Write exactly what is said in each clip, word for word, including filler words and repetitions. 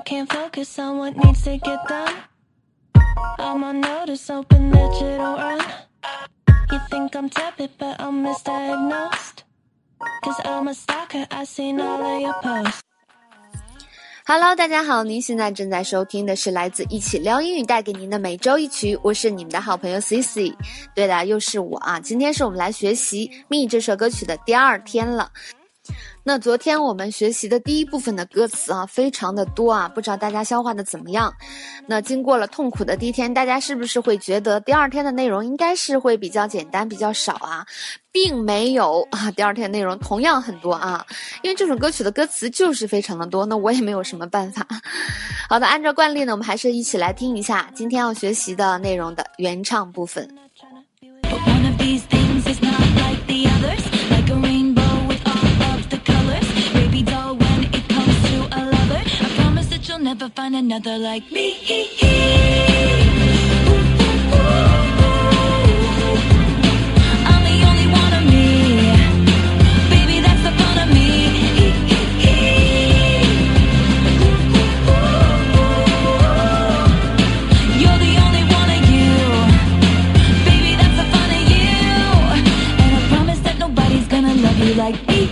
can't focus on what needs to get done. I'm on notice, open digital run. You think I'm tepid, but I'm misdiagnosed. Cause I'm a stalker, I seen all of your posts.Hello， 大家好，您现在正在收听的是来自一起撩英语带给您的每周一曲，我是你们的好朋友 Cici。对的，又是我啊！今天是我们来学习《Me》这首歌曲的第二天了。那昨天我们学习的第一部分的歌词啊，非常的多啊，不知道大家消化的怎么样？那经过了痛苦的第一天，大家是不是会觉得第二天的内容应该是会比较简单、比较少啊？并没有啊，第二天内容同样很多啊，因为这首歌曲的歌词就是非常的多，那我也没有什么办法。好的，按照惯例呢，我们还是一起来听一下今天要学习的内容的原唱部分。 Never find another like me. I'm the only one of me. Baby, that's the fun of me. You're the only one of you. Baby, that's the fun of you. And I promise that nobody's gonna love you like me.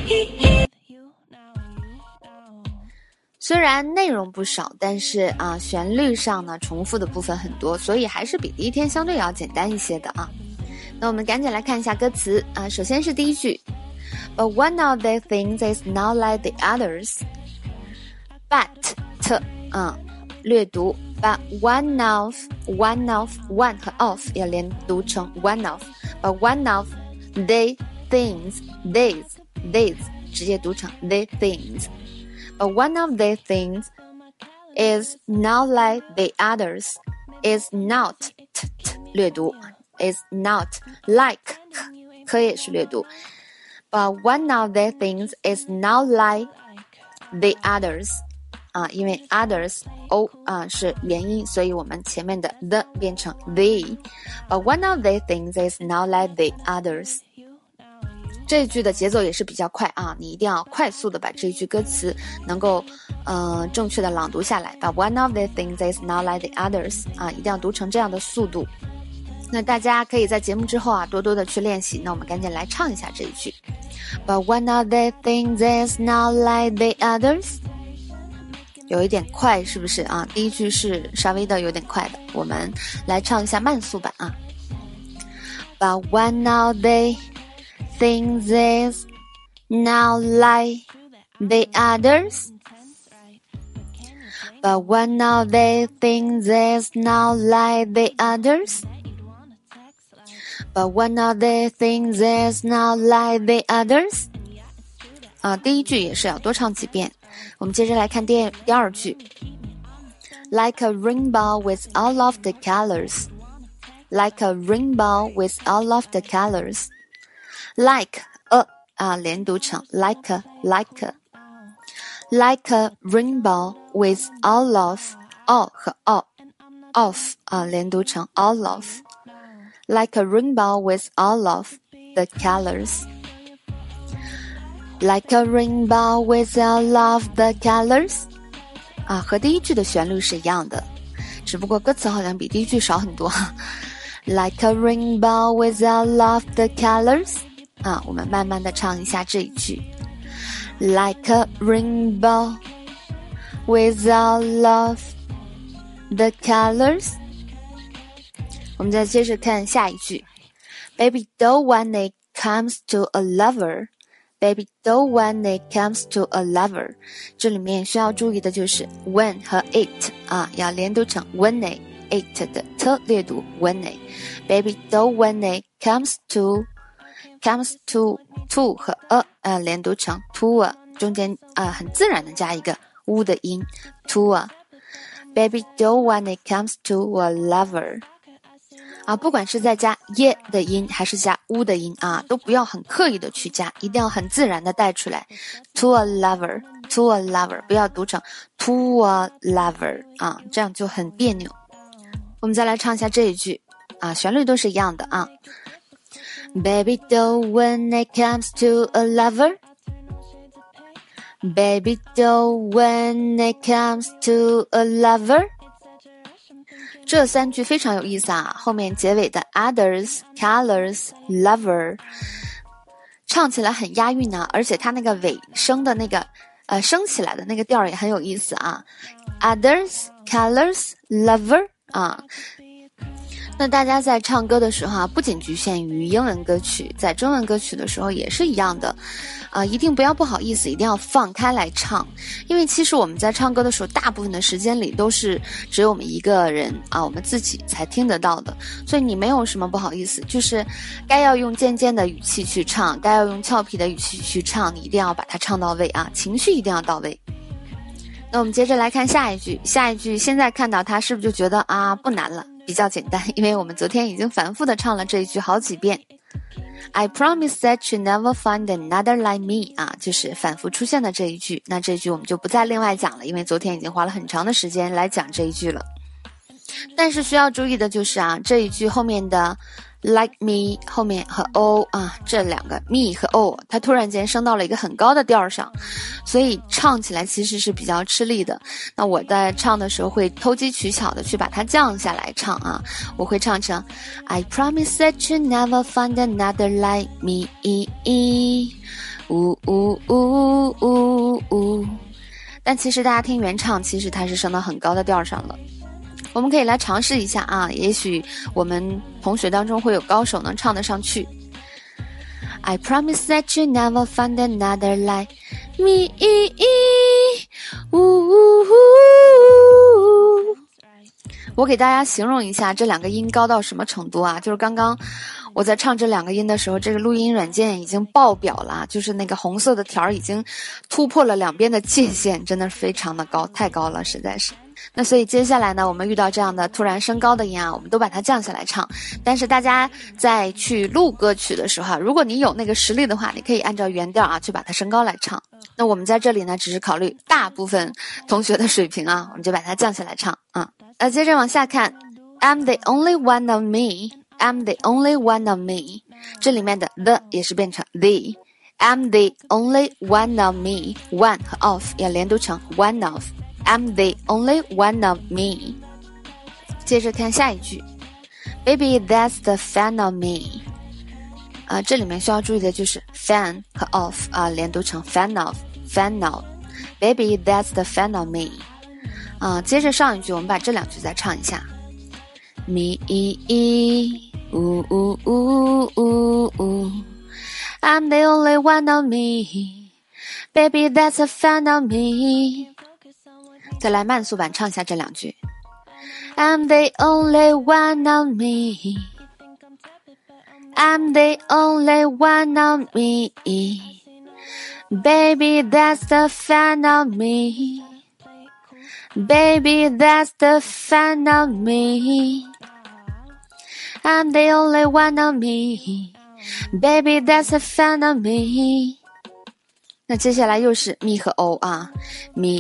虽然内容不少，但是啊，旋律上呢重复的部分很多，所以还是比第一天相对要简单一些的啊。那我们赶紧来看一下歌词啊，首先是第一句 But one of the things is not like the others. But t 啊略读 But one of one of one 和 of 要连读成 one of But one of the things these these 直接读成 the things.But one of the things is not like the others. Is not t, t, 略读 is not like 可也是略读 But one of the things is not like the others. 啊，因为 others o 啊是元音，所以我们前面的 the 变成 the. But one of the things is not like the others.这一句的节奏也是比较快啊，你一定要快速的把这一句歌词能够呃正确的朗读下来。But one of the things is not like the others 啊，一定要读成这样的速度。那大家可以在节目之后啊多多的去练习。那我们赶紧来唱一下这一句。But one of the things is not like the others 有一点快是不是啊？第一句是稍微的有点快的，我们来唱一下慢速版啊。But one of the things is not like the others. But one of the things is not like the others. But one of the things is not like the others. 啊，第一句也是要多唱几遍。我们接着来看第第二句。Like a rainbow with all of the colors. Like a rainbow with all of the colors.Like a 啊，连读成 like a like a like a rainbow with all of all 和 all of 啊，连读成 all of like a rainbow with all of the colors like a rainbow with all of the colors 啊，和第一句的旋律是一样的，只不过歌词好像比第一句少很多。Like a rainbow with all of the colors啊，我们慢慢的唱一下这一句 Like a rainbow with all of the colors 我们再接着看下一句 Baby don't when it comes to a lover Baby don't when it comes to a lover 这里面需要注意的就是 when 和 it 啊，要连读成 when it it 的 t 略读 when it Baby don't when it comes to comes to to 和 a 呃连读成 to a 中间啊、呃、很自然的加一个 u 的音 to a Baby don't when it comes to a lover 啊，不管是在加 ye 的音还是加 u 的音啊，都不要很刻意的去加，一定要很自然的带出来 to a lover to a lover 不要读成 to a lover 啊，这样就很别扭。我们再来唱一下这一句啊，旋律都是一样的啊。Baby don't when it comes to a lover Baby doll when it comes to a lover。 这三句非常有意思啊，后面结尾的 others, colors, lover 唱起来很押韵呢，而且它那个尾声的那个呃升起来的那个调也很有意思啊。others, colors, lover 啊。那大家在唱歌的时候啊，不仅局限于英文歌曲，在中文歌曲的时候也是一样的啊、呃，一定不要不好意思，一定要放开来唱。因为其实我们在唱歌的时候，大部分的时间里都是只有我们一个人啊，我们自己才听得到的，所以你没有什么不好意思，就是该要用渐渐的语气去唱，该要用俏皮的语气去唱，你一定要把它唱到位啊，情绪一定要到位。那我们接着来看下一句，下一句现在看到它是不是就觉得啊不难了，比较简单，因为我们昨天已经反复的唱了这一句好几遍。I promise that you never find another like me 啊，就是反复出现的这一句。那这一句我们就不再另外讲了，因为昨天已经花了很长的时间来讲这一句了。但是需要注意的就是啊，这一句后面的 like me 后面和 o 啊，这两个 me 和 o 它突然间升到了一个很高的调上，所以唱起来其实是比较吃力的。那我在唱的时候会偷机取巧的去把它降下来唱啊，我会唱成 I promise that you never find another like me 呜呜呜呜呜。但其实大家听原唱，其实它是升到很高的调上了。我们可以来尝试一下啊，也许我们同学当中会有高手能唱得上去。I promise that you never find another like me 呜呜呜。我给大家形容一下这两个音高到什么程度啊，就是刚刚我在唱这两个音的时候，这个录音软件已经爆表了，就是那个红色的条已经突破了两边的界限，真的是非常的高，太高了，实在是。那所以接下来呢，我们遇到这样的突然升高的音啊，我们都把它降下来唱。但是大家在去录歌曲的时候啊，如果你有那个实力的话，你可以按照原调啊去把它升高来唱。那我们在这里呢，只是考虑大部分同学的水平啊，我们就把它降下来唱啊。呃，接着往下看 I'm the only one of me I'm the only one of me 这里面的 the 也是变成 the I'm the only one of me one 和 of 也连读成 one of I'm the only one of me 接着看下一句 Baby that's the fan of me 啊、呃，这里面需要注意的就是 fan 和 of 啊、呃，连读成 fan of fan of Baby that's the fan of me啊、呃，接着上一句我们把这两句再唱一下 Me 呜呜呜呜呜 I'm the only one of me Baby that's a fan of me 再来慢速版唱一下这两句 I'm the only one of me I'm the only one of me Baby that's the fan of me Baby that's the fan of me I'm the only one of me Baby that's a fan of me 那接下来又是 me 和 o 啊 me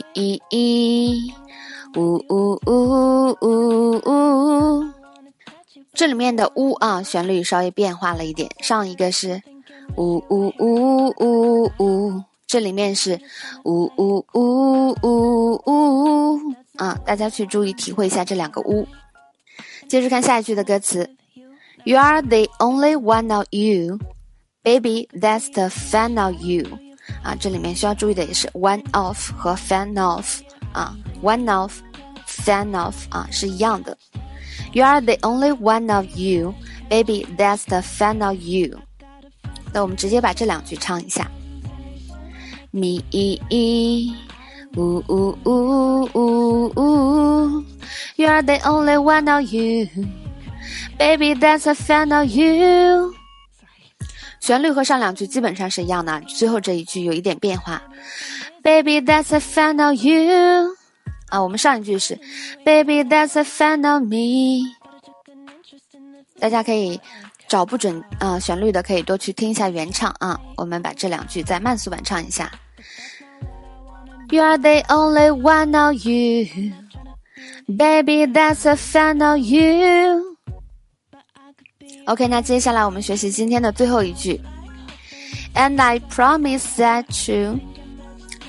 呜呜呜呜呜这里面的呜啊旋律稍微变化了一点，上一个是呜呜呜呜呜，这里面是呜呜呜呜呜啊，大家去注意体会一下这两个呜。接着看下一句的歌词 You are the only one of you Baby that's the fan of you 啊，这里面需要注意的也是 one of 和 fan of 啊 one of fan of 啊是一样的 You are the only one of you Baby that's the fan of you 那我们直接把这两句唱一下 Me 呜呜呜呜呜 You are the only one of you Baby that's a fan of you 旋律和上两句基本上是一样的，最后这一句有一点变化 Baby that's a fan of you 啊，我们上一句是 Baby that's a fan of me 大家可以找不准啊、呃、旋律的可以多去听一下原唱啊，我们把这两句再慢速版唱一下 You are the only one of you Baby that's a fan of you OK 那接下来我们学习今天的最后一句 And I promise that you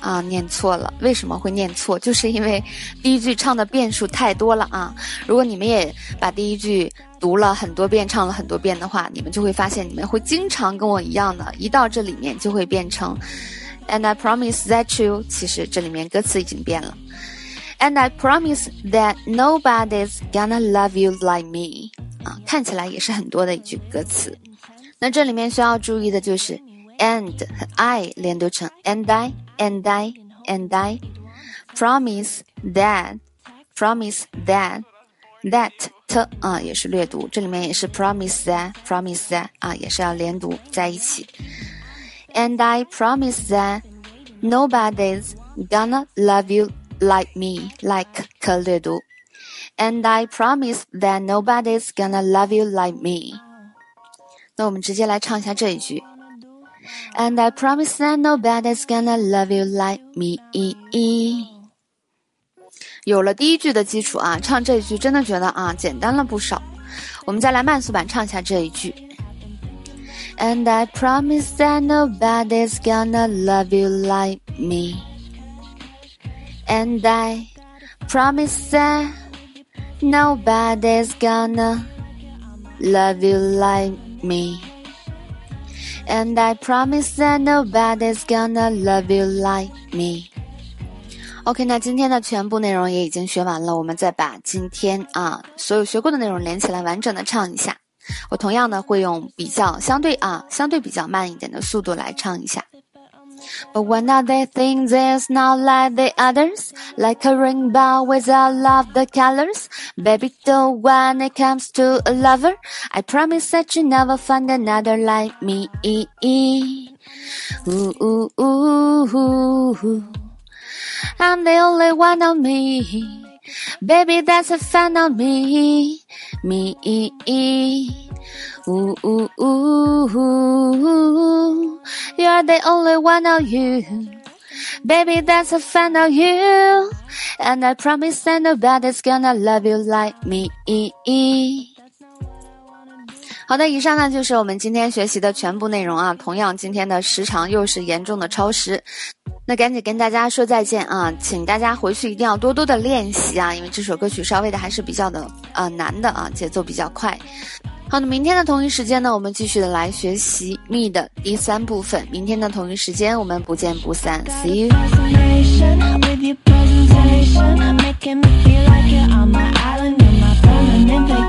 啊念错了。为什么会念错？就是因为第一句唱的遍数太多了啊。如果你们也把第一句读了很多遍，唱了很多遍的话，你们就会发现你们会经常跟我一样的，一到这里面就会变成 And I promise that you， 其实这里面歌词已经变了。And I promise that nobody's gonna love you like me 啊，看起来也是很多的一句歌词。那这里面需要注意的就是 and 和 I 连读成 and I and I and I promise that promise that that t 啊也是略读，这里面也是 promise that promise that 啊也是要连读在一起。And I promise that nobody's gonna love you like me like 可略读。And I promise that nobody's gonna love you like me。那我们直接来唱一下这一句 And I promise that nobody's gonna love you like me。 有了第一句的基础啊，唱这一句真的觉得啊简单了不少。我们再来慢速版唱一下这一句 And I promise that nobody's gonna love you like me And I promise that nobody's gonna love you like me And I promise that nobody's gonna love you like me OK， 那今天的全部内容也已经学完了，我们再把今天啊所有学过的内容连起来完整的唱一下。我同样呢会用比较相对啊相对比较慢一点的速度来唱一下。But one of the things is not like the others, like a rainbow without love the colors. Baby, though when it comes to a lover, I promise that you never find another like me. Ooh, ooh, ooh, ooh, ooh. I'm the only one of me. Baby, that's a fan of me. Me. Ooh, ooh, ooh, ooh. You're the only one of you. Baby, that's a fan of you. And I promise that nobody's gonna love you like me. 好的，以上呢就是我们今天学习的全部内容啊。同样今天的时长又是严重的超时，那赶紧跟大家说再见啊，请大家回去一定要多多的练习啊，因为这首歌曲稍微的还是比较的呃难的啊，节奏比较快。好的，明天的同一时间呢，我们继续的来学习 Me 的第三部分。明天的同一时间我们不见不散 See you。